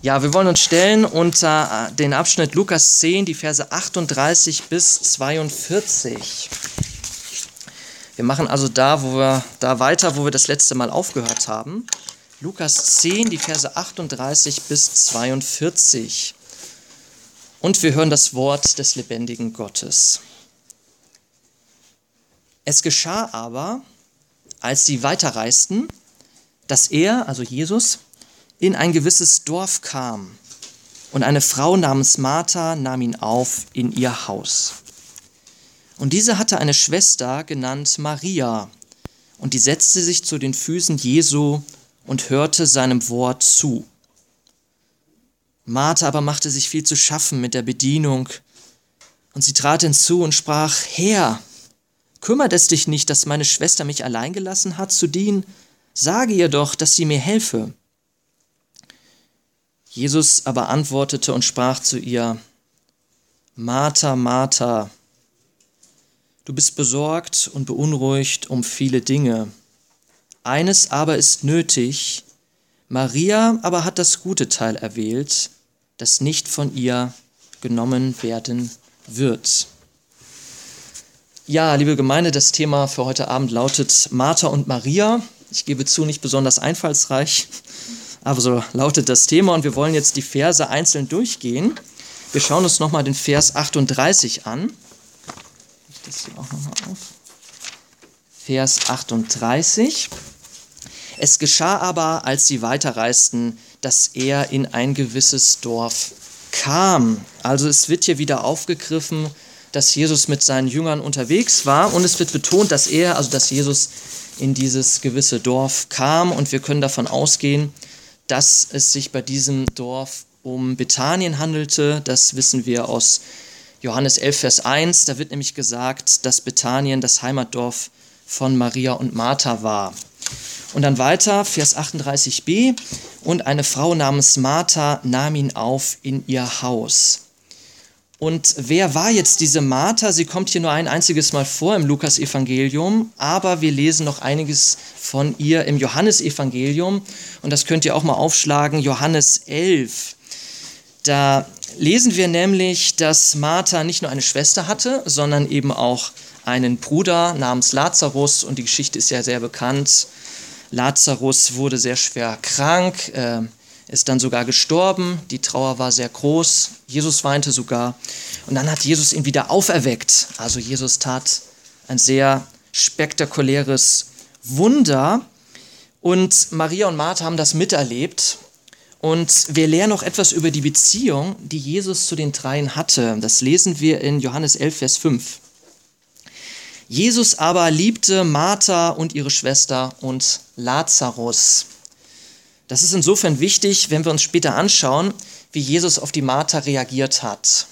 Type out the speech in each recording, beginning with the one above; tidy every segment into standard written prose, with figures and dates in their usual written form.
Ja, wir wollen uns stellen unter den Abschnitt Lukas 10, die Verse 38 bis 42. Wir machen also da weiter, wo wir das letzte Mal aufgehört haben. Lukas 10, die Verse 38 bis 42. Und wir hören das Wort des lebendigen Gottes. Es geschah aber, als sie weiterreisten, dass er, also Jesus, in ein gewisses Dorf kam, und eine Frau namens Martha nahm ihn auf in ihr Haus. Und diese hatte eine Schwester genannt Maria, und die setzte sich zu den Füßen Jesu und hörte seinem Wort zu. Martha aber machte sich viel zu schaffen mit der Bedienung, und sie trat hinzu und sprach: Herr, kümmert es dich nicht, dass meine Schwester mich allein gelassen hat zu dienen? Sage ihr doch, dass sie mir helfe. Jesus aber antwortete und sprach zu ihr: Martha, Martha, du bist besorgt und beunruhigt um viele Dinge. Eines aber ist nötig, Maria aber hat das gute Teil erwählt, das nicht von ihr genommen werden wird. Ja, liebe Gemeinde, das Thema für heute Abend lautet Martha und Maria. Ich gebe zu, nicht besonders einfallsreich, aber so lautet das Thema, und wir wollen jetzt die Verse einzeln durchgehen. Wir schauen uns nochmal den Vers 38 an. Ich das hier auch nochmal auf. Vers 38. Es geschah aber, als sie weiterreisten, dass er in ein gewisses Dorf kam. Also es wird hier wieder aufgegriffen, dass Jesus mit seinen Jüngern unterwegs war, und es wird betont, dass Jesus in dieses gewisse Dorf kam, und wir können davon ausgehen, dass es sich bei diesem Dorf um Bethanien handelte. Das wissen wir aus Johannes 11, Vers 1. Da wird nämlich gesagt, dass Bethanien das Heimatdorf von Maria und Martha war. Und dann weiter, Vers 38b. Und eine Frau namens Martha nahm ihn auf in ihr Haus. Und wer war jetzt diese Martha? Sie kommt hier nur ein einziges Mal vor im Lukas-Evangelium, aber wir lesen noch einiges von ihr im Johannesevangelium, und das könnt ihr auch mal aufschlagen, Johannes 11. Da lesen wir nämlich, dass Martha nicht nur eine Schwester hatte, sondern eben auch einen Bruder namens Lazarus, und die Geschichte ist ja sehr bekannt. Lazarus wurde sehr schwer krank, ist dann sogar gestorben, die Trauer war sehr groß, Jesus weinte sogar, und dann hat Jesus ihn wieder auferweckt. Also Jesus tat ein sehr spektakuläres Wunder, und Maria und Martha haben das miterlebt, und wir lernen noch etwas über die Beziehung, die Jesus zu den dreien hatte. Das lesen wir in Johannes 11, Vers 5. Jesus aber liebte Martha und ihre Schwester und Lazarus. Das ist insofern wichtig, wenn wir uns später anschauen, wie Jesus auf die Martha reagiert hat.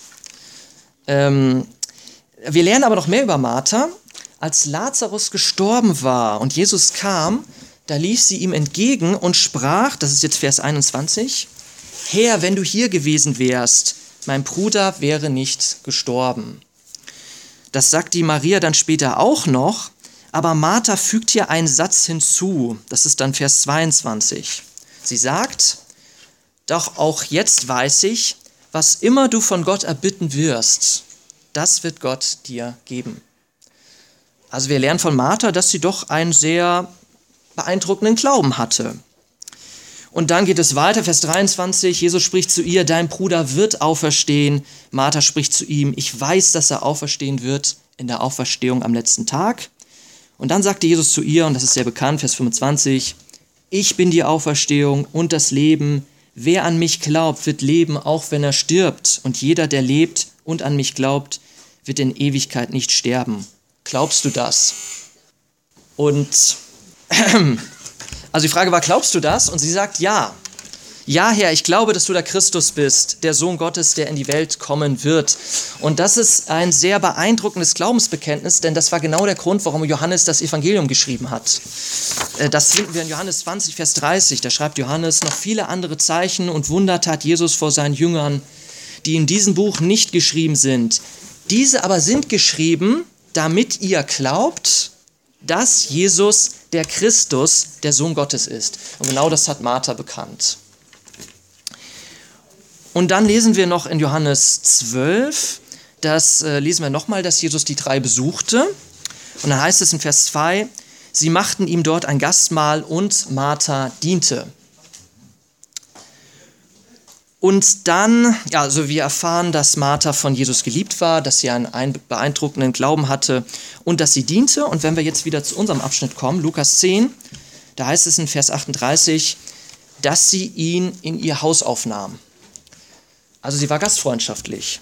Wir lernen aber noch mehr über Martha. Als Lazarus gestorben war und Jesus kam, da lief sie ihm entgegen und sprach, das ist jetzt Vers 21, Herr, wenn du hier gewesen wärst, mein Bruder wäre nicht gestorben. Das sagt die Maria dann später auch noch, aber Martha fügt hier einen Satz hinzu, das ist dann Vers 22. Sie sagt, doch auch jetzt weiß ich, was immer du von Gott erbitten wirst, das wird Gott dir geben. Also wir lernen von Martha, dass sie doch einen sehr beeindruckenden Glauben hatte. Und dann geht es weiter, Vers 23, Jesus spricht zu ihr, dein Bruder wird auferstehen. Martha spricht zu ihm, ich weiß, dass er auferstehen wird in der Auferstehung am letzten Tag. Und dann sagte Jesus zu ihr, und das ist sehr bekannt, Vers 25, ich bin die Auferstehung und das Leben. Wer an mich glaubt, wird leben, auch wenn er stirbt. Und jeder, der lebt und an mich glaubt, wird in Ewigkeit nicht sterben. Glaubst du das? Und also die Frage war, glaubst du das? Und sie sagt, ja. Ja, Herr, ich glaube, dass du der Christus bist, der Sohn Gottes, der in die Welt kommen wird. Und das ist ein sehr beeindruckendes Glaubensbekenntnis, denn das war genau der Grund, warum Johannes das Evangelium geschrieben hat. Das finden wir in Johannes 20, Vers 30. Da schreibt Johannes, noch viele andere Zeichen und Wunder tat Jesus vor seinen Jüngern, die in diesem Buch nicht geschrieben sind. Diese aber sind geschrieben, damit ihr glaubt, dass Jesus der Christus, der Sohn Gottes ist. Und genau das hat Martha bekannt. Und dann lesen wir noch in Johannes 12, lesen wir nochmal, dass Jesus die 3 besuchte. Und dann heißt es in Vers 2, sie machten ihm dort ein Gastmahl und Martha diente. Und dann, ja, also wir erfahren, dass Martha von Jesus geliebt war, dass sie einen beeindruckenden Glauben hatte und dass sie diente. Und wenn wir jetzt wieder zu unserem Abschnitt kommen, Lukas 10, da heißt es in Vers 38, dass sie ihn in ihr Haus aufnahm. Also sie war gastfreundschaftlich.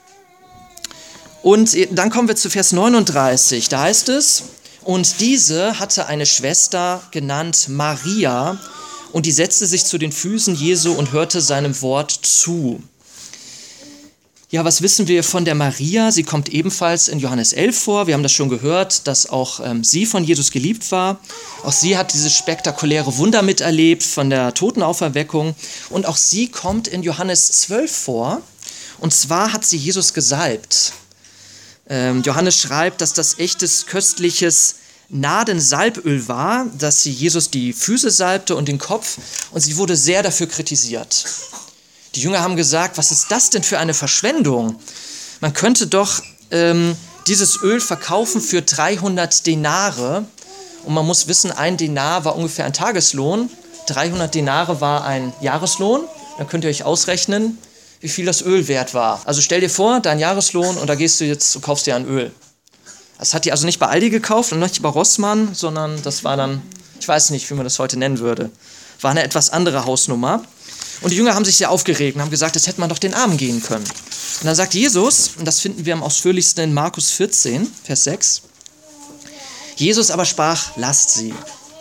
Und dann kommen wir zu Vers 39, da heißt es, und diese hatte eine Schwester genannt Maria, und die setzte sich zu den Füßen Jesu und hörte seinem Wort zu. Ja, was wissen wir von der Maria? Sie kommt ebenfalls in Johannes 11 vor. Wir haben das schon gehört, dass auch sie von Jesus geliebt war. Auch sie hat dieses spektakuläre Wunder miterlebt von der Totenauferweckung. Und auch sie kommt in Johannes 12 vor. Und zwar hat sie Jesus gesalbt. Johannes schreibt, dass das echtes, köstliches Nadensalböl war, dass sie Jesus die Füße salbte und den Kopf, und sie wurde sehr dafür kritisiert. Die Jünger haben gesagt, was ist das denn für eine Verschwendung? Man könnte doch dieses Öl verkaufen für 300 Denare, und man muss wissen, ein Denar war ungefähr ein Tageslohn, 300 Denare war ein Jahreslohn, dann könnt ihr euch ausrechnen, wie viel das Öl wert war. Also stell dir vor, dein Jahreslohn, und da gehst du jetzt und kaufst dir ein Öl. Das hat die also nicht bei Aldi gekauft und nicht bei Rossmann, sondern das war dann, ich weiß nicht, wie man das heute nennen würde, war eine etwas andere Hausnummer. Und die Jünger haben sich sehr aufgeregt und haben gesagt, das hätte man doch den Armen gehen können. Und dann sagt Jesus, und das finden wir am ausführlichsten in Markus 14, Vers 6, Jesus aber sprach, lasst sie.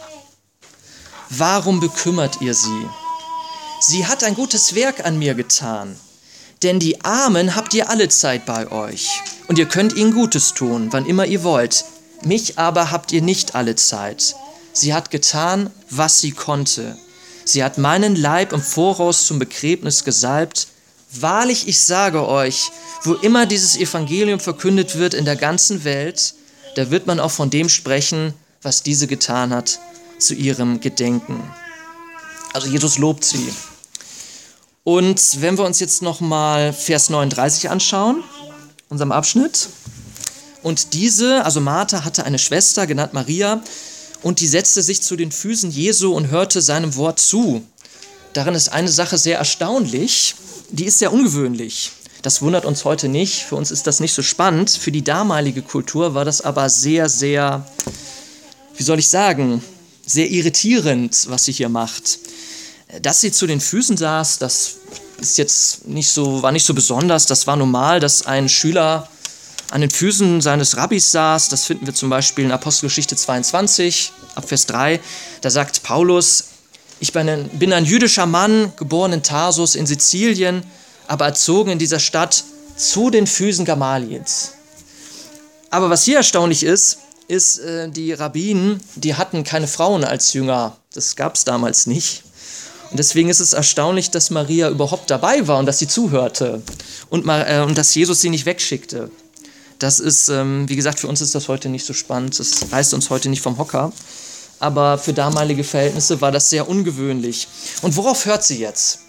Warum bekümmert ihr sie? Sie hat ein gutes Werk an mir getan. Denn die Armen habt ihr alle Zeit bei euch, und ihr könnt ihnen Gutes tun, wann immer ihr wollt. Mich aber habt ihr nicht alle Zeit. Sie hat getan, was sie konnte. Sie hat meinen Leib im Voraus zum Begräbnis gesalbt. Wahrlich, ich sage euch, wo immer dieses Evangelium verkündet wird in der ganzen Welt, da wird man auch von dem sprechen, was diese getan hat, zu ihrem Gedenken. Also Jesus lobt sie. Und wenn wir uns jetzt nochmal Vers 39 anschauen, unserem Abschnitt. Und diese, also Martha, hatte eine Schwester, genannt Maria, und die setzte sich zu den Füßen Jesu und hörte seinem Wort zu. Darin ist eine Sache sehr erstaunlich, die ist sehr ungewöhnlich. Das wundert uns heute nicht, für uns ist das nicht so spannend. Für die damalige Kultur war das aber sehr, sehr, wie soll ich sagen, sehr irritierend, was sie hier macht. Dass sie zu den Füßen saß, das ist jetzt war nicht so besonders. Das war normal, dass ein Schüler an den Füßen seines Rabbis saß. Das finden wir zum Beispiel in Apostelgeschichte 22, ab Vers 3. Da sagt Paulus, ich bin ein jüdischer Mann, geboren in Tarsus in Sizilien, aber erzogen in dieser Stadt zu den Füßen Gamaliels. Aber was hier erstaunlich ist, die Rabbinen, die hatten keine Frauen als Jünger. Das gab es damals nicht. Und deswegen ist es erstaunlich, dass Maria überhaupt dabei war und dass sie zuhörte und dass Jesus sie nicht wegschickte. Das ist, wie gesagt, für uns ist das heute nicht so spannend, das reißt uns heute nicht vom Hocker, aber für damalige Verhältnisse war das sehr ungewöhnlich. Und worauf hört sie jetzt?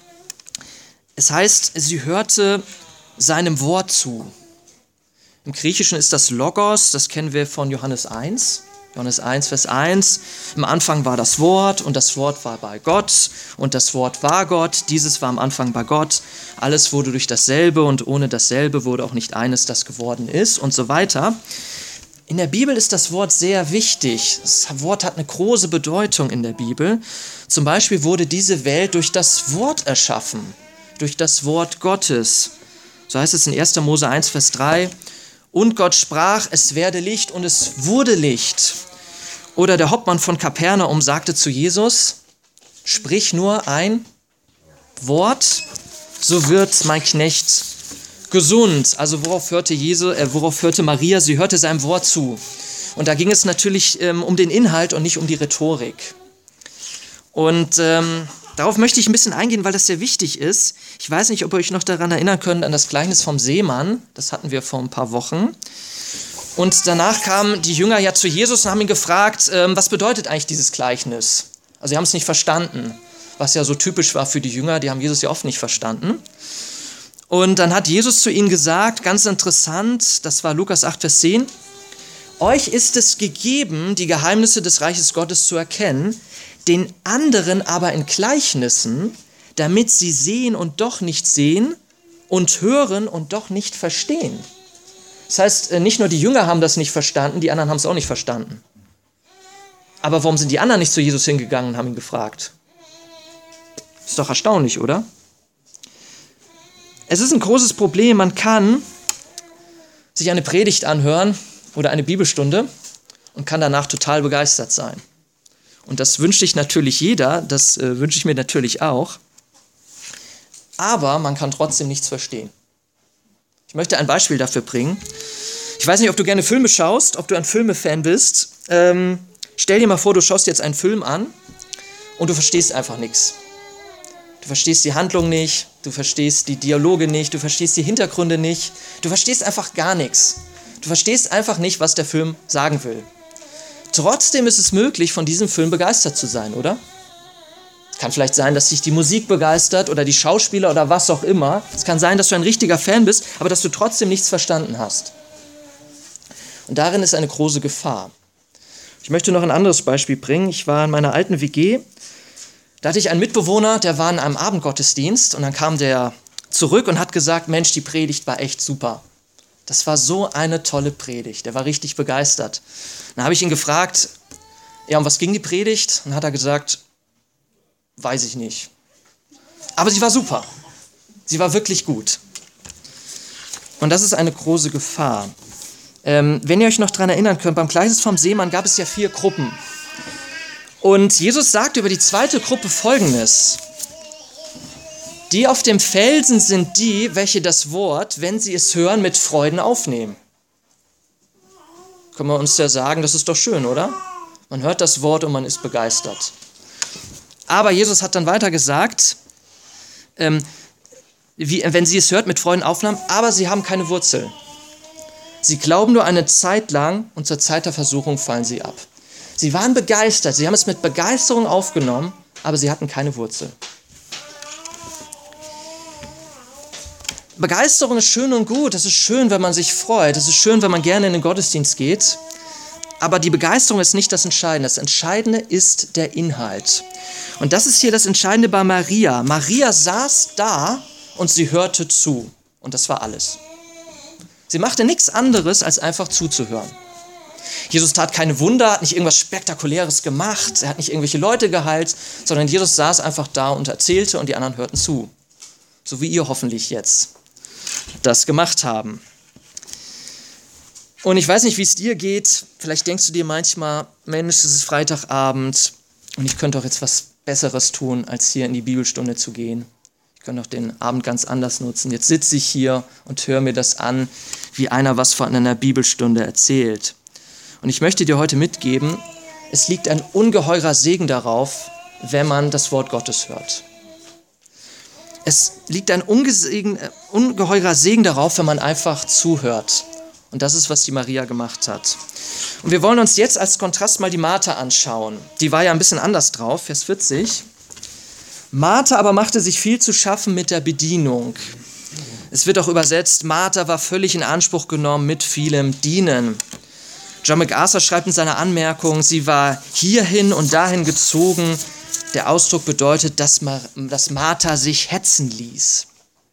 Es heißt, sie hörte seinem Wort zu. Im Griechischen ist das Logos, das kennen wir von Johannes 1. Johannes 1, Vers 1, am Anfang war das Wort und das Wort war bei Gott und das Wort war Gott, dieses war am Anfang bei Gott, alles wurde durch dasselbe und ohne dasselbe wurde auch nicht eines, das geworden ist und so weiter. In der Bibel ist das Wort sehr wichtig, das Wort hat eine große Bedeutung in der Bibel. Zum Beispiel wurde diese Welt durch das Wort erschaffen, durch das Wort Gottes. So heißt es in 1. Mose 1, Vers 3, und Gott sprach, es werde Licht und es wurde Licht. Oder der Hauptmann von Kapernaum sagte zu Jesus, sprich nur ein Wort, so wird mein Knecht gesund. Also worauf hörte Maria? Sie hörte seinem Wort zu. Und da ging es natürlich um den Inhalt und nicht um die Rhetorik. Und darauf möchte ich ein bisschen eingehen, weil das sehr wichtig ist. Ich weiß nicht, ob ihr euch noch daran erinnern könnt, an das Gleichnis vom Seemann. Das hatten wir vor ein paar Wochen. Und danach kamen die Jünger ja zu Jesus und haben ihn gefragt, was bedeutet eigentlich dieses Gleichnis? Also sie haben es nicht verstanden. was ja so typisch war für die Jünger, die haben Jesus ja oft nicht verstanden. Und dann hat Jesus zu ihnen gesagt, ganz interessant, das war Lukas 8, Vers 10, euch ist es gegeben, die Geheimnisse des Reiches Gottes zu erkennen, den anderen aber in Gleichnissen, damit sie sehen und doch nicht sehen und hören und doch nicht verstehen. Das heißt, nicht nur die Jünger haben das nicht verstanden, die anderen haben es auch nicht verstanden. Aber warum sind die anderen nicht zu Jesus hingegangen und haben ihn gefragt? Ist doch erstaunlich, oder? Es ist ein großes Problem, man kann sich eine Predigt anhören oder eine Bibelstunde und kann danach total begeistert sein. Und das wünscht sich natürlich jeder, das wünsche ich mir natürlich auch. Aber man kann trotzdem nichts verstehen. Ich möchte ein Beispiel dafür bringen. Ich weiß nicht, ob du gerne Filme schaust, ob du ein Filmefan bist. Stell dir mal vor, du schaust jetzt einen Film an und du verstehst einfach nichts. Du verstehst die Handlung nicht, du verstehst die Dialoge nicht, du verstehst die Hintergründe nicht. Du verstehst einfach gar nichts. Du verstehst einfach nicht, was der Film sagen will. Trotzdem ist es möglich, von diesem Film begeistert zu sein, oder? Es kann vielleicht sein, dass dich die Musik begeistert oder die Schauspieler oder was auch immer. Es kann sein, dass du ein richtiger Fan bist, aber dass du trotzdem nichts verstanden hast. Und darin ist eine große Gefahr. Ich möchte noch ein anderes Beispiel bringen. Ich war in meiner alten WG. Da hatte ich einen Mitbewohner, der war in einem Abendgottesdienst und dann kam der zurück und hat gesagt, Mensch, die Predigt war echt super. Das war so eine tolle Predigt. Der war richtig begeistert. Dann habe ich ihn gefragt, ja, um was ging die Predigt? Und dann hat er gesagt, weiß ich nicht. Aber sie war super. Sie war wirklich gut. Und das ist eine große Gefahr. Wenn ihr euch noch daran erinnern könnt, beim Gleichnis vom Seemann gab es ja 4 Gruppen. Und Jesus sagt über die zweite Gruppe Folgendes. Die auf dem Felsen sind die, welche das Wort, wenn sie es hören, mit Freuden aufnehmen. Können wir uns ja sagen, das ist doch schön, oder? Man hört das Wort und man ist begeistert. Aber Jesus hat dann weiter gesagt, wenn sie es hört, mit Freuden aufnahmen, aber sie haben keine Wurzel. Sie glauben nur eine Zeit lang und zur Zeit der Versuchung fallen sie ab. Sie waren begeistert, sie haben es mit Begeisterung aufgenommen, aber sie hatten keine Wurzel. Begeisterung ist schön und gut, es ist schön, wenn man sich freut, es ist schön, wenn man gerne in den Gottesdienst geht, aber die Begeisterung ist nicht das Entscheidende. Das Entscheidende ist der Inhalt. Und das ist hier das Entscheidende bei Maria. Maria saß da und sie hörte zu und das war alles. Sie machte nichts anderes, als einfach zuzuhören. Jesus tat keine Wunder, hat nicht irgendwas Spektakuläres gemacht, er hat nicht irgendwelche Leute geheilt, sondern Jesus saß einfach da und erzählte und die anderen hörten zu. So wie ihr hoffentlich jetzt das gemacht haben. Und ich weiß nicht, wie es dir geht. Vielleicht denkst du dir manchmal, Mensch, es ist Freitagabend und ich könnte doch jetzt was Besseres tun, als hier in die Bibelstunde zu gehen. Ich könnte doch den Abend ganz anders nutzen. Jetzt sitze ich hier und höre mir das an, wie einer was von einer Bibelstunde erzählt. Und ich möchte dir heute mitgeben, es liegt ein ungeheurer Segen darauf, wenn man das Wort Gottes hört. Es liegt ein ungeheurer Segen darauf, wenn man einfach zuhört. Und das ist, was die Maria gemacht hat. Und wir wollen uns jetzt als Kontrast mal die Martha anschauen. Die war ja ein bisschen anders drauf, Vers 40. Martha aber machte sich viel zu schaffen mit der Bedienung. Es wird auch übersetzt, Martha war völlig in Anspruch genommen mit vielem Dienen. John MacArthur schreibt in seiner Anmerkung, sie war hierhin und dahin gezogen. Der Ausdruck bedeutet, dass Martha sich hetzen ließ.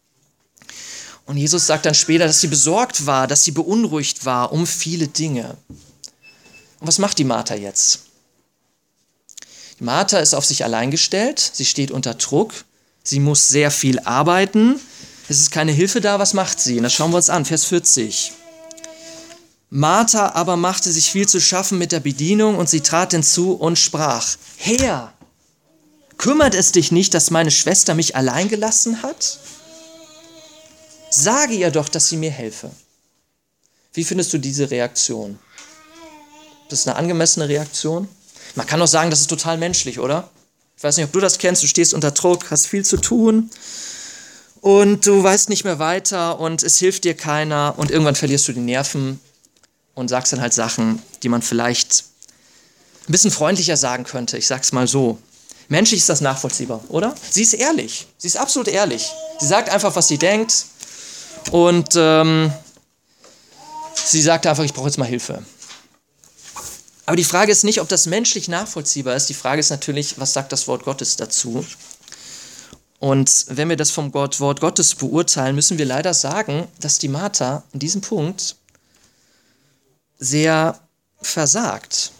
Und Jesus sagt dann später, dass sie besorgt war, dass sie beunruhigt war um viele Dinge. Und was macht die Martha jetzt? Die Martha ist auf sich allein gestellt, sie steht unter Druck, sie muss sehr viel arbeiten, es ist keine Hilfe da, was macht sie? Und das schauen wir uns an, Vers 40. Martha aber machte sich viel zu schaffen mit der Bedienung und sie trat hinzu und sprach, Herr, kümmert es dich nicht, dass meine Schwester mich allein gelassen hat? Sage ihr doch, dass sie mir helfe. Wie findest du diese Reaktion? Das ist eine angemessene Reaktion? Man kann auch sagen, das ist total menschlich, oder? Ich weiß nicht, ob du das kennst, du stehst unter Druck, hast viel zu tun und du weißt nicht mehr weiter und es hilft dir keiner und irgendwann verlierst du die Nerven und sagst dann halt Sachen, die man vielleicht ein bisschen freundlicher sagen könnte. Ich sag's mal so. Menschlich ist das nachvollziehbar, oder? Sie ist ehrlich. Sie ist absolut ehrlich. Sie sagt einfach, was sie denkt. Und sie sagt einfach, ich brauche jetzt mal Hilfe. Aber die Frage ist nicht, ob das menschlich nachvollziehbar ist. Die Frage ist natürlich, was sagt das Wort Gottes dazu? Und wenn wir das vom Wort Gottes beurteilen, müssen wir leider sagen, dass die Martha in diesem Punkt sehr versagt.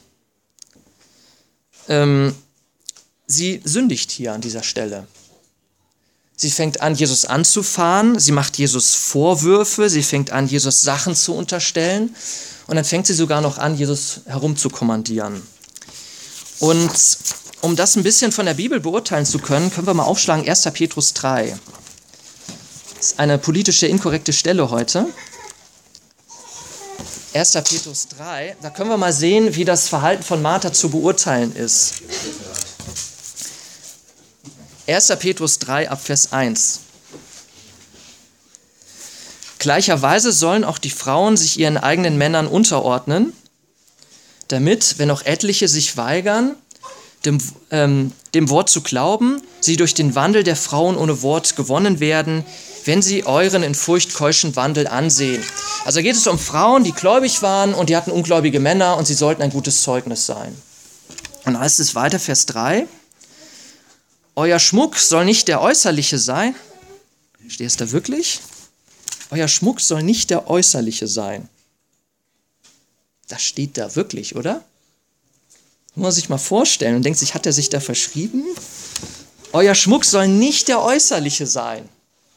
Sie sündigt hier an dieser Stelle. Sie fängt an, Jesus anzufahren, sie macht Jesus Vorwürfe, sie fängt an, Jesus Sachen zu unterstellen und dann fängt sie sogar noch an, Jesus herumzukommandieren. Und um das ein bisschen von der Bibel beurteilen zu können, können wir mal aufschlagen 1. Petrus 3. Das ist eine politische inkorrekte Stelle heute. 1. Petrus 3, da können wir mal sehen, wie das Verhalten von Martha zu beurteilen ist. 1. Petrus 3 ab Vers 1. Gleicherweise sollen auch die Frauen sich ihren eigenen Männern unterordnen, damit, wenn auch etliche sich weigern, dem Wort zu glauben, sie durch den Wandel der Frauen ohne Wort gewonnen werden, wenn sie euren in Furcht keuschen Wandel ansehen. Also geht es um Frauen, die gläubig waren und die hatten ungläubige Männer und sie sollten ein gutes Zeugnis sein. Und dann heißt es weiter, Vers 3, euer Schmuck soll nicht der äußerliche sein. Steht es da wirklich? Euer Schmuck soll nicht der äußerliche sein. Das steht da wirklich, oder? Muss man sich mal vorstellen und denkt sich, hat er sich da verschrieben? Euer Schmuck soll nicht der äußerliche sein.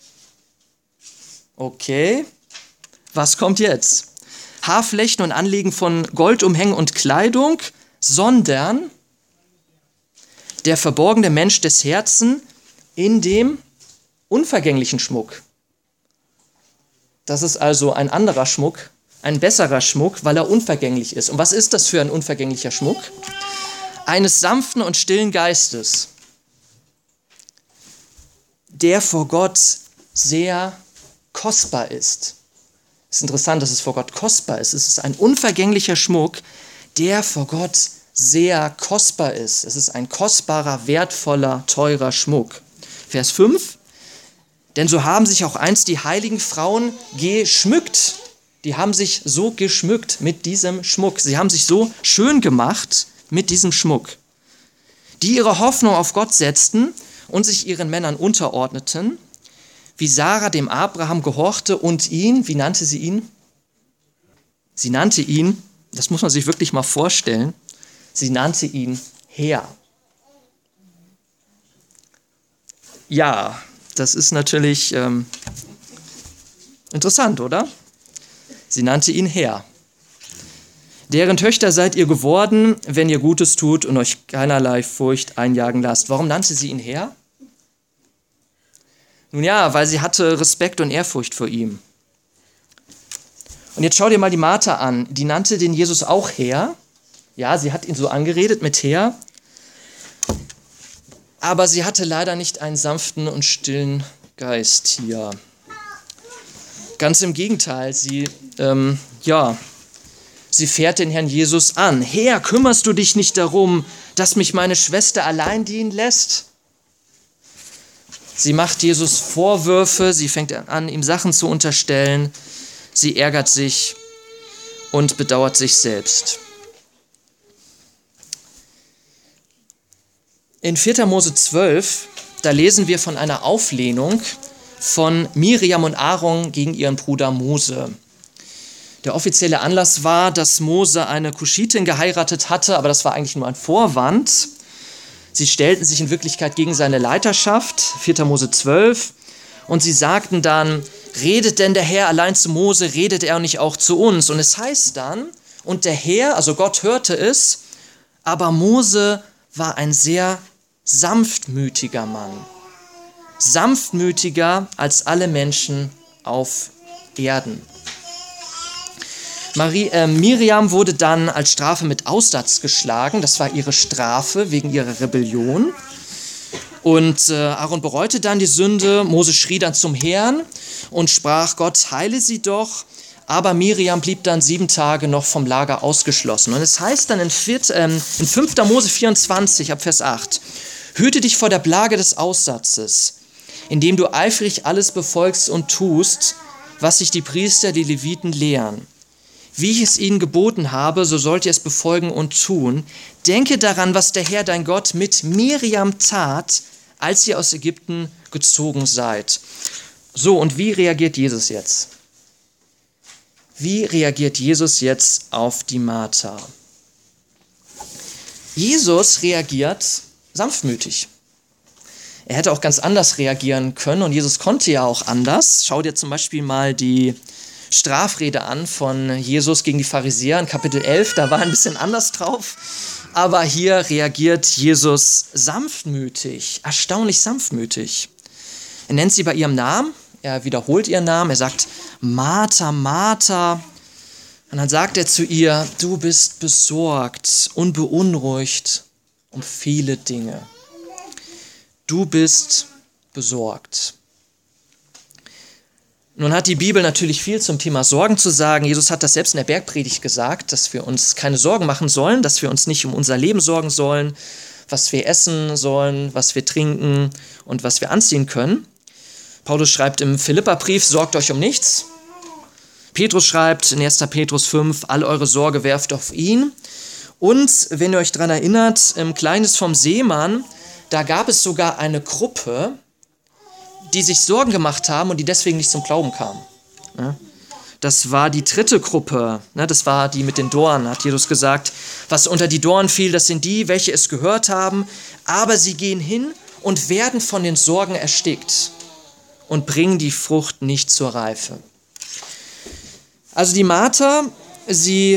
Okay, was kommt jetzt? Haarflechten und Anlegen von Goldumhängen und Kleidung, sondern der verborgene Mensch des Herzens in dem unvergänglichen Schmuck. Das ist also ein anderer Schmuck, ein besserer Schmuck, weil er unvergänglich ist. Und was ist das für ein unvergänglicher Schmuck? Eines sanften und stillen Geistes, der vor Gott sehr kostbar ist. Es ist interessant, dass es vor Gott kostbar ist. Es ist ein unvergänglicher Schmuck, der vor Gott sehr kostbar ist. Es ist ein kostbarer, wertvoller, teurer Schmuck. Vers 5. Denn so haben sich auch einst die heiligen Frauen geschmückt. Die haben sich so geschmückt mit diesem Schmuck. Sie haben sich so schön gemacht mit diesem Schmuck. Die ihre Hoffnung auf Gott setzten und sich ihren Männern unterordneten, wie Sarah dem Abraham gehorchte und ihn, wie nannte sie ihn? Sie nannte ihn, das muss man sich wirklich mal vorstellen, sie nannte ihn Herr. Ja, das ist natürlich interessant, oder? Sie nannte ihn Herr. Deren Töchter seid ihr geworden, wenn ihr Gutes tut und euch keinerlei Furcht einjagen lasst. Warum nannte sie ihn Herr? Nun ja, weil sie hatte Respekt und Ehrfurcht vor ihm. Und jetzt schau dir mal die Martha an. Die nannte den Jesus auch Herr. Ja, sie hat ihn so angeredet mit Herr. Aber sie hatte leider nicht einen sanften und stillen Geist hier. Ganz im Gegenteil, sie fährt den Herrn Jesus an. Herr, kümmerst du dich nicht darum, dass mich meine Schwester allein dienen lässt? Sie macht Jesus Vorwürfe, sie fängt an, ihm Sachen zu unterstellen. Sie ärgert sich und bedauert sich selbst. In 4. Mose 12, da lesen wir von einer Auflehnung von Miriam und Aaron gegen ihren Bruder Mose. Der offizielle Anlass war, dass Mose eine Kuschitin geheiratet hatte, aber das war eigentlich nur ein Vorwand. Sie stellten sich in Wirklichkeit gegen seine Leiterschaft, 4. Mose 12, und sie sagten dann, redet denn der Herr allein zu Mose, redet er nicht auch zu uns? Und es heißt dann, und der Herr, also Gott hörte es, aber Mose war ein sehr sanftmütiger Mann. Sanftmütiger als alle Menschen auf Erden. Miriam wurde dann als Strafe mit Aussatz geschlagen. Das war ihre Strafe wegen ihrer Rebellion. Und Aaron bereute dann die Sünde. Mose schrie dann zum Herrn und sprach, Gott, heile sie doch. Aber Miriam blieb dann 7 Tage noch vom Lager ausgeschlossen. Und es heißt dann in 5. Mose 24 ab Vers 8, Hüte dich vor der Plage des Aussatzes, indem du eifrig alles befolgst und tust, was sich die Priester, die Leviten lehren. Wie ich es ihnen geboten habe, so sollt ihr es befolgen und tun. Denke daran, was der Herr, dein Gott, mit Miriam tat, als ihr aus Ägypten gezogen seid. So, und wie reagiert Jesus jetzt? Wie reagiert Jesus jetzt auf die Martha? Jesus reagiert sanftmütig. Er hätte auch ganz anders reagieren können und Jesus konnte ja auch anders. Schau dir zum Beispiel mal die Strafrede an von Jesus gegen die Pharisäer in Kapitel 11, da war er ein bisschen anders drauf. Aber hier reagiert Jesus sanftmütig, erstaunlich sanftmütig. Er nennt sie bei ihrem Namen, er wiederholt ihren Namen, er sagt, Martha, Martha. Und dann sagt er zu ihr, du bist besorgt und beunruhigt um viele Dinge. Du bist besorgt. Nun hat die Bibel natürlich viel zum Thema Sorgen zu sagen. Jesus hat das selbst in der Bergpredigt gesagt, dass wir uns keine Sorgen machen sollen, dass wir uns nicht um unser Leben sorgen sollen, was wir essen sollen, was wir trinken und was wir anziehen können. Paulus schreibt im Philipperbrief, sorgt euch um nichts. Petrus schreibt in 1. Petrus 5, all eure Sorge werft auf ihn. Und wenn ihr euch daran erinnert, im Gleichnis vom Seemann, da gab es sogar eine Gruppe, die sich Sorgen gemacht haben und die deswegen nicht zum Glauben kamen. Das war die dritte Gruppe, das war die mit den Dornen, hat Jesus gesagt. Was unter die Dornen fiel, das sind die, welche es gehört haben, aber sie gehen hin und werden von den Sorgen erstickt und bringen die Frucht nicht zur Reife. Also die Martha, sie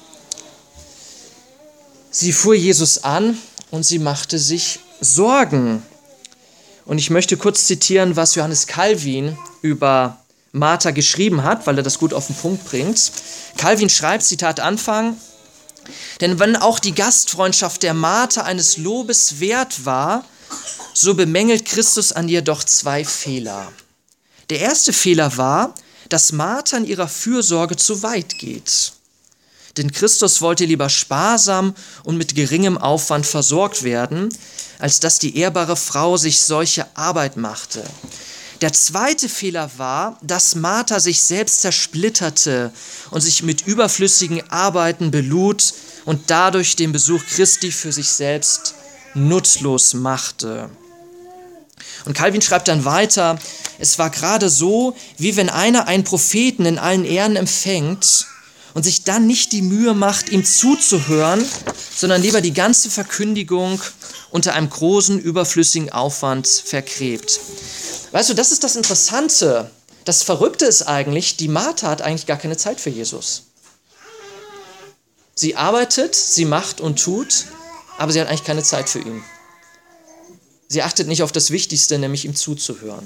fuhr Jesus an und sie machte sich Sorgen. Und ich möchte kurz zitieren, was Johannes Calvin über Martha geschrieben hat, weil er das gut auf den Punkt bringt. Calvin schreibt, Zitat Anfang, denn wenn auch die Gastfreundschaft der Martha eines Lobes wert war, so bemängelt Christus an ihr doch zwei Fehler. Der erste Fehler war, dass Martha in ihrer Fürsorge zu weit geht. Denn Christus wollte lieber sparsam und mit geringem Aufwand versorgt werden, als dass die ehrbare Frau sich solche Arbeit machte. Der zweite Fehler war, dass Martha sich selbst zersplitterte und sich mit überflüssigen Arbeiten belud und dadurch den Besuch Christi für sich selbst nutzlos machte. Und Calvin schreibt dann weiter, es war gerade so, wie wenn einer einen Propheten in allen Ehren empfängt und sich dann nicht die Mühe macht, ihm zuzuhören, sondern lieber die ganze Verkündigung unter einem großen, überflüssigen Aufwand vergräbt. Weißt du, das ist das Interessante. Das Verrückte ist eigentlich, die Martha hat eigentlich gar keine Zeit für Jesus. Sie arbeitet, sie macht und tut, aber sie hat eigentlich keine Zeit für ihn. Sie achtet nicht auf das Wichtigste, nämlich ihm zuzuhören.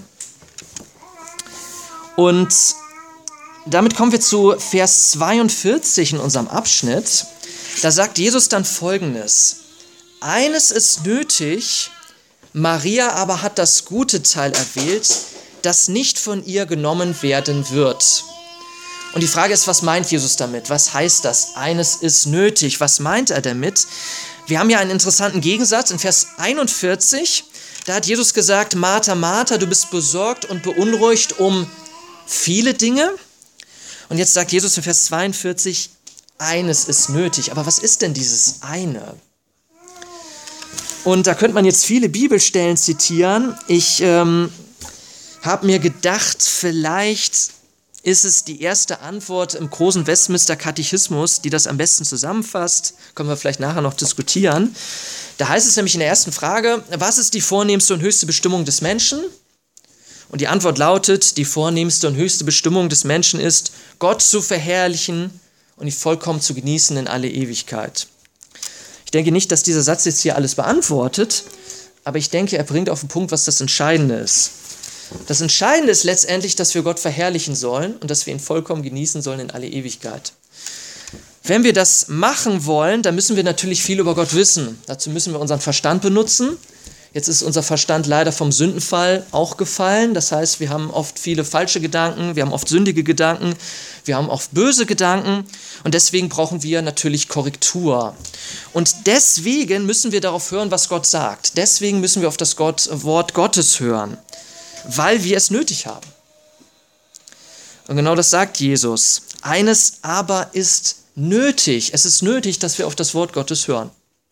Und damit kommen wir zu Vers 42 in unserem Abschnitt. Da sagt Jesus dann Folgendes. Eines ist nötig, Maria aber hat das gute Teil erwählt, das nicht von ihr genommen werden wird. Und die Frage ist, was meint Jesus damit? Was heißt das? Eines ist nötig. Was meint er damit? Wir haben ja einen interessanten Gegensatz in Vers 41. Da hat Jesus gesagt, Martha, Martha, du bist besorgt und beunruhigt um viele Dinge. Und jetzt sagt Jesus in Vers 42, eines ist nötig. Aber was ist denn dieses eine? Und da könnte man jetzt viele Bibelstellen zitieren. Ich habe mir gedacht, vielleicht ist es die erste Antwort im großen Westminster Katechismus, die das am besten zusammenfasst. Können wir vielleicht nachher noch diskutieren. Da heißt es nämlich in der ersten Frage, was ist die vornehmste und höchste Bestimmung des Menschen? Und die Antwort lautet, die vornehmste und höchste Bestimmung des Menschen ist, Gott zu verherrlichen und ihn vollkommen zu genießen in alle Ewigkeit. Ich denke nicht, dass dieser Satz jetzt hier alles beantwortet, aber ich denke, er bringt auf den Punkt, was das Entscheidende ist. Das Entscheidende ist letztendlich, dass wir Gott verherrlichen sollen und dass wir ihn vollkommen genießen sollen in alle Ewigkeit. Wenn wir das machen wollen, dann müssen wir natürlich viel über Gott wissen. Dazu müssen wir unseren Verstand benutzen. Jetzt ist unser Verstand leider vom Sündenfall auch gefallen. Das heißt, wir haben oft viele falsche Gedanken, wir haben oft sündige Gedanken, wir haben oft böse Gedanken und deswegen brauchen wir natürlich Korrektur. Und deswegen müssen wir darauf hören, was Gott sagt. Deswegen müssen wir auf das Wort Gottes hören, weil wir es nötig haben. Und genau das sagt Jesus. Eines aber ist nötig. Es ist nötig, dass wir auf das Wort Gottes hören.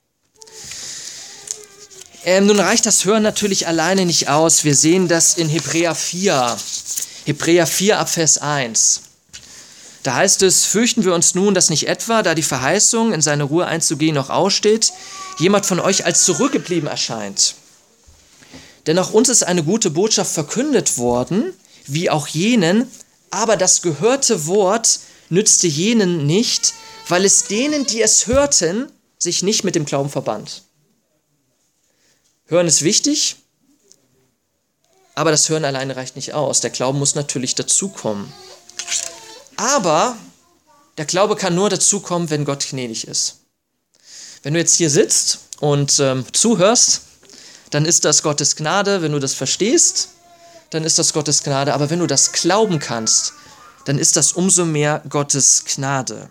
Nun reicht das Hören natürlich alleine nicht aus. Wir sehen das in Hebräer 4. Hebräer 4 ab Vers 1. Da heißt es, fürchten wir uns nun, dass nicht etwa, da die Verheißung, in seine Ruhe einzugehen, noch aussteht, jemand von euch als zurückgeblieben erscheint. Denn auch uns ist eine gute Botschaft verkündet worden, wie auch jenen, aber das gehörte Wort nützte jenen nicht, weil es denen, die es hörten, sich nicht mit dem Glauben verband. Hören ist wichtig, aber das Hören alleine reicht nicht aus. Der Glauben muss natürlich dazukommen. Aber der Glaube kann nur dazukommen, wenn Gott gnädig ist. Wenn du jetzt hier sitzt und zuhörst, dann ist das Gottes Gnade. Wenn du das verstehst, dann ist das Gottes Gnade. Aber wenn du das glauben kannst, dann ist das umso mehr Gottes Gnade.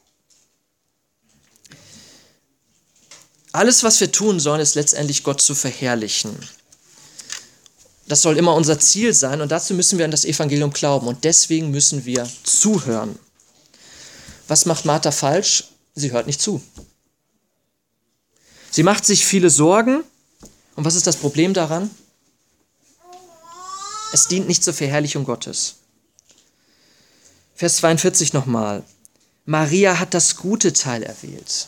Alles, was wir tun sollen, ist letztendlich Gott zu verherrlichen. Das soll immer unser Ziel sein und dazu müssen wir an das Evangelium glauben und deswegen müssen wir zuhören. Was macht Martha falsch? Sie hört nicht zu. Sie macht sich viele Sorgen und was ist das Problem daran? Es dient nicht zur Verherrlichung Gottes. Vers 42 nochmal. Maria hat das gute Teil erwählt.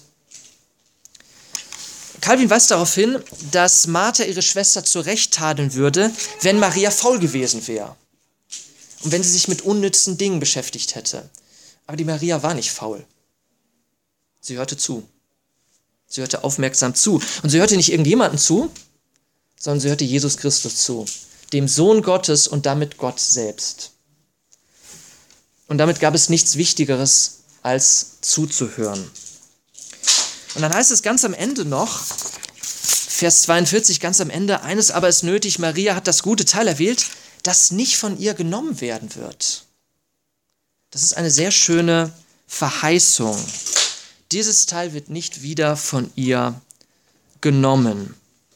Calvin weist darauf hin, dass Martha ihre Schwester zurecht tadeln würde, wenn Maria faul gewesen wäre und wenn sie sich mit unnützen Dingen beschäftigt hätte. Aber die Maria war nicht faul. Sie hörte zu. Sie hörte aufmerksam zu. Und sie hörte nicht irgendjemanden zu, sondern sie hörte Jesus Christus zu, dem Sohn Gottes und damit Gott selbst. Und damit gab es nichts Wichtigeres, als zuzuhören. Und dann heißt es ganz am Ende noch, Vers 42, ganz am Ende, eines aber ist nötig, Maria hat das gute Teil erwählt, das nicht von ihr genommen werden wird. Das ist eine sehr schöne Verheißung. Dieses Teil wird nicht wieder von ihr genommen.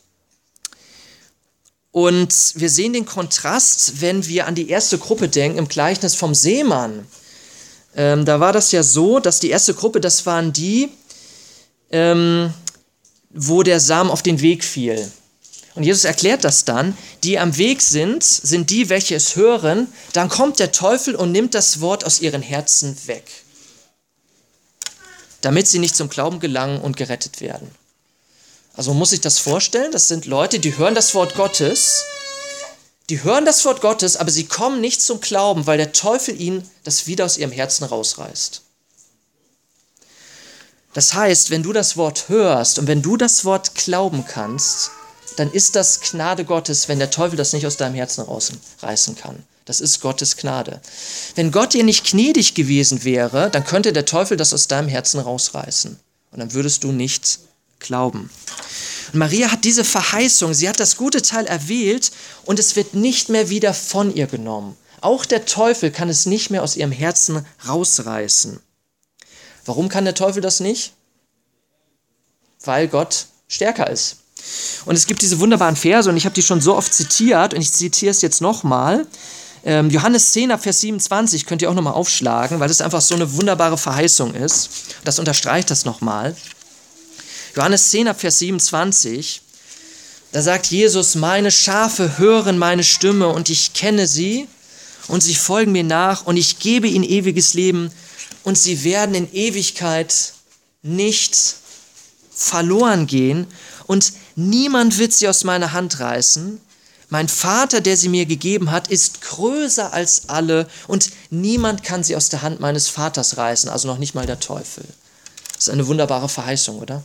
Und wir sehen den Kontrast, wenn wir an die erste Gruppe denken, im Gleichnis vom Seemann. Da war das ja so, dass die erste Gruppe, das waren die, wo der Samen auf den Weg fiel. Und Jesus erklärt das dann, die am Weg sind die, welche es hören, dann kommt der Teufel und nimmt das Wort aus ihren Herzen weg, damit sie nicht zum Glauben gelangen und gerettet werden. Also man muss sich das vorstellen, das sind Leute, die hören das Wort Gottes, aber sie kommen nicht zum Glauben, weil der Teufel ihnen das wieder aus ihrem Herzen rausreißt. Das heißt, wenn du das Wort hörst und wenn du das Wort glauben kannst, dann ist das Gnade Gottes, wenn der Teufel das nicht aus deinem Herzen rausreißen kann. Das ist Gottes Gnade. Wenn Gott dir nicht gnädig gewesen wäre, dann könnte der Teufel das aus deinem Herzen rausreißen. Und dann würdest du nicht glauben. Und Maria hat diese Verheißung, sie hat das gute Teil erwählt und es wird nicht mehr wieder von ihr genommen. Auch der Teufel kann es nicht mehr aus ihrem Herzen rausreißen. Warum kann der Teufel das nicht? Weil Gott stärker ist. Und es gibt diese wunderbaren Verse und ich habe die schon so oft zitiert und ich zitiere es jetzt nochmal. Johannes 10, Vers 27 könnt ihr auch nochmal aufschlagen, weil das einfach so eine wunderbare Verheißung ist. Das unterstreicht das nochmal. Johannes 10, Vers 27, da sagt Jesus, meine Schafe hören meine Stimme und ich kenne sie und sie folgen mir nach und ich gebe ihnen ewiges Leben und sie werden in Ewigkeit nicht verloren gehen und niemand wird sie aus meiner Hand reißen. Mein Vater, der sie mir gegeben hat, ist größer als alle und niemand kann sie aus der Hand meines Vaters reißen, also noch nicht mal der Teufel. Das ist eine wunderbare Verheißung, oder?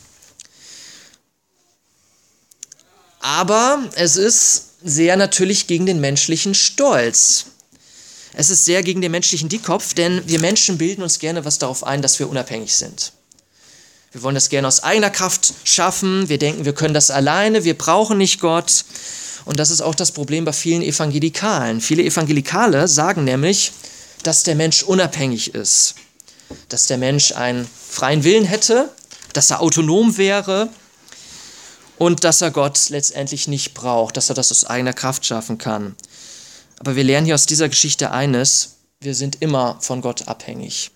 Aber es ist sehr natürlich gegen den menschlichen Stolz. Es ist sehr gegen den menschlichen Dickkopf, denn wir Menschen bilden uns gerne was darauf ein, dass wir unabhängig sind. Wir wollen das gerne aus eigener Kraft schaffen. Wir denken, wir können das alleine, wir brauchen nicht Gott. Und das ist auch das Problem bei vielen Evangelikalen. Viele Evangelikale sagen nämlich, dass der Mensch unabhängig ist, dass der Mensch einen freien Willen hätte, dass er autonom wäre und dass er Gott letztendlich nicht braucht, dass er das aus eigener Kraft schaffen kann. Aber wir lernen hier aus dieser Geschichte eines: Wir sind immer von Gott abhängig.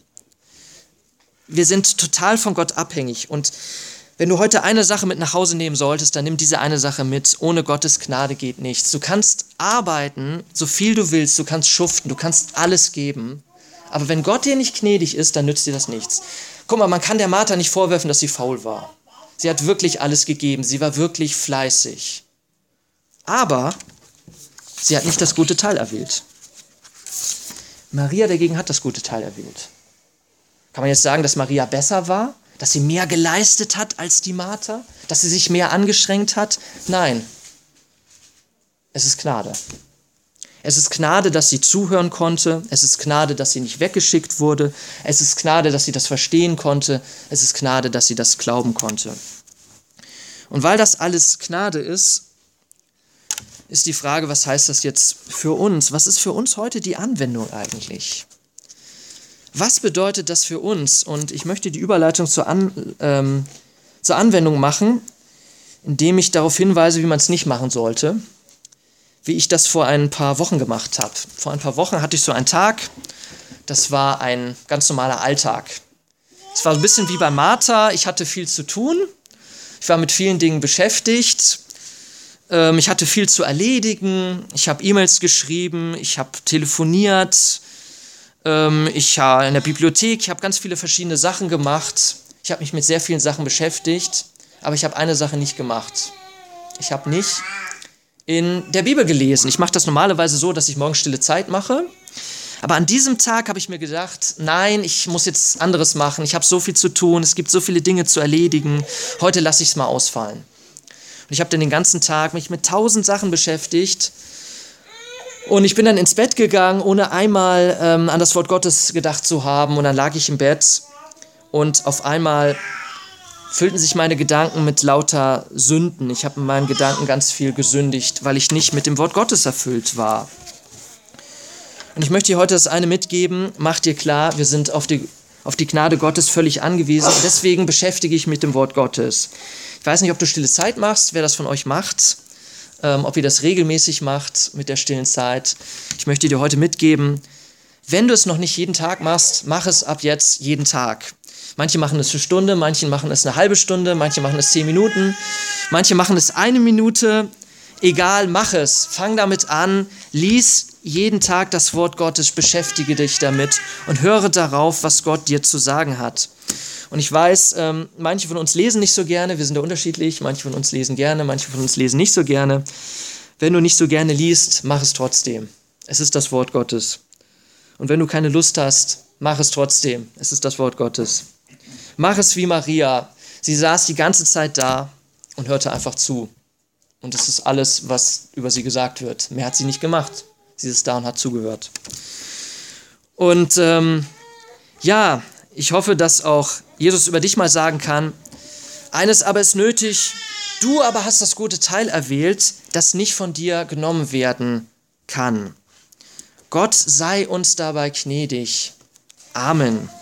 Wir sind total von Gott abhängig. Und wenn du heute eine Sache mit nach Hause nehmen solltest, dann nimm diese eine Sache mit. Ohne Gottes Gnade geht nichts. Du kannst arbeiten, so viel du willst, du kannst schuften, du kannst alles geben. Aber wenn Gott dir nicht gnädig ist, dann nützt dir das nichts. Guck mal, man kann der Martha nicht vorwerfen, dass sie faul war. Sie hat wirklich alles gegeben, sie war wirklich fleißig. Aber sie hat nicht das gute Teil erwählt. Maria dagegen hat das gute Teil erwählt. Kann man jetzt sagen, dass Maria besser war? Dass sie mehr geleistet hat als die Martha? Dass sie sich mehr angestrengt hat? Nein. Es ist Gnade. Es ist Gnade, dass sie zuhören konnte. Es ist Gnade, dass sie nicht weggeschickt wurde. Es ist Gnade, dass sie das verstehen konnte. Es ist Gnade, dass sie das glauben konnte. Und weil das alles Gnade ist die Frage, was heißt das jetzt für uns? Was ist für uns heute die Anwendung eigentlich? Was bedeutet das für uns? Und ich möchte die Überleitung zur Anwendung machen, indem ich darauf hinweise, wie man es nicht machen sollte, wie ich das vor ein paar Wochen gemacht habe. Vor ein paar Wochen hatte ich so einen Tag, das war ein ganz normaler Alltag. Es war ein bisschen wie bei Martha, ich hatte viel zu tun, ich war mit vielen Dingen beschäftigt, ich hatte viel zu erledigen, ich habe E-Mails geschrieben, ich habe telefoniert, ich war in der Bibliothek, ich habe ganz viele verschiedene Sachen gemacht, ich habe mich mit sehr vielen Sachen beschäftigt, aber ich habe eine Sache nicht gemacht. Ich habe nicht in der Bibel gelesen. Ich mache das normalerweise so, dass ich morgens stille Zeit mache, aber an diesem Tag habe ich mir gedacht, nein, ich muss jetzt anderes machen, ich habe so viel zu tun, es gibt so viele Dinge zu erledigen, heute lasse ich es mal ausfallen. Und ich habe dann den ganzen Tag mich mit 1000 Sachen beschäftigt und ich bin dann ins Bett gegangen, ohne einmal an das Wort Gottes gedacht zu haben, und dann lag ich im Bett und auf einmal füllten sich meine Gedanken mit lauter Sünden. Ich habe in meinen Gedanken ganz viel gesündigt, weil ich nicht mit dem Wort Gottes erfüllt war. Und ich möchte dir heute das eine mitgeben: Mach dir klar, wir sind auf die Gnade Gottes völlig angewiesen. Deswegen beschäftige ich mich mit dem Wort Gottes. Ich weiß nicht, ob du stille Zeit machst, wer das von euch macht, ob ihr das regelmäßig macht mit der stillen Zeit. Ich möchte dir heute mitgeben, wenn du es noch nicht jeden Tag machst, mach es ab jetzt jeden Tag. Manche machen es eine Stunde, manche machen es eine halbe Stunde, manche machen es 10 Minuten, manche machen es 1 Minute. Egal, mach es. Fang damit an, lies jeden Tag das Wort Gottes, beschäftige dich damit und höre darauf, was Gott dir zu sagen hat. Und ich weiß, manche von uns lesen nicht so gerne, wir sind ja unterschiedlich, manche von uns lesen gerne, manche von uns lesen nicht so gerne. Wenn du nicht so gerne liest, mach es trotzdem. Es ist das Wort Gottes. Und wenn du keine Lust hast, mach es trotzdem. Es ist das Wort Gottes. Mach es wie Maria. Sie saß die ganze Zeit da und hörte einfach zu. Und das ist alles, was über sie gesagt wird. Mehr hat sie nicht gemacht. Sie ist da und hat zugehört. Und ich hoffe, dass auch Jesus über dich mal sagen kann: Eines aber ist nötig, du aber hast das gute Teil erwählt, das nicht von dir genommen werden kann. Gott sei uns dabei gnädig. Amen.